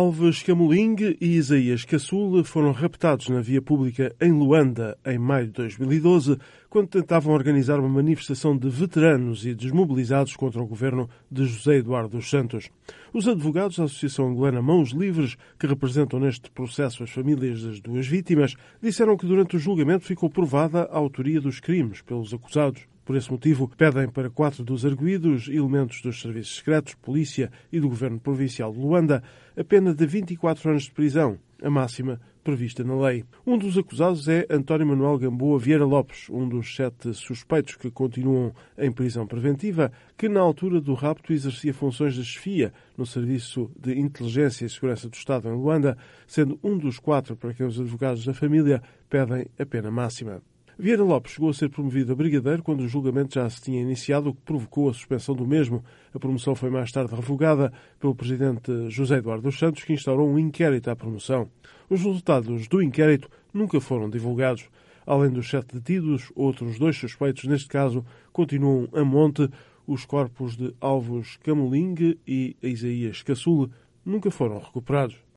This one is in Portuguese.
Alves Camoling e Isaías Caçul foram raptados na via pública em Luanda em maio de 2012, quando tentavam organizar uma manifestação de veteranos e desmobilizados contra o governo de José Eduardo dos Santos. Os advogados da Associação Angolana Mãos Livres, que representam neste processo as famílias das duas vítimas, disseram que durante o julgamento ficou provada a autoria dos crimes pelos acusados. Por esse motivo, pedem para 4 dos arguidos, elementos dos serviços secretos, polícia e do governo provincial de Luanda, a pena de 24 anos de prisão, a máxima prevista na lei. Um dos acusados é António Manuel Gamboa Vieira Lopes, um dos 7 suspeitos que continuam em prisão preventiva, que na altura do rapto exercia funções de chefia no Serviço de Inteligência e Segurança do Estado em Luanda, sendo um dos 4 para quem os advogados da família pedem a pena máxima. Vieira Lopes chegou a ser promovido a brigadeiro quando o julgamento já se tinha iniciado, o que provocou a suspensão do mesmo. A promoção foi mais tarde revogada pelo presidente José Eduardo dos Santos, que instaurou um inquérito à promoção. Os resultados do inquérito nunca foram divulgados. Além dos 7 detidos, outros 2 suspeitos, neste caso, continuam a monte. Os corpos de Alves Camoling e Isaías Caçul nunca foram recuperados.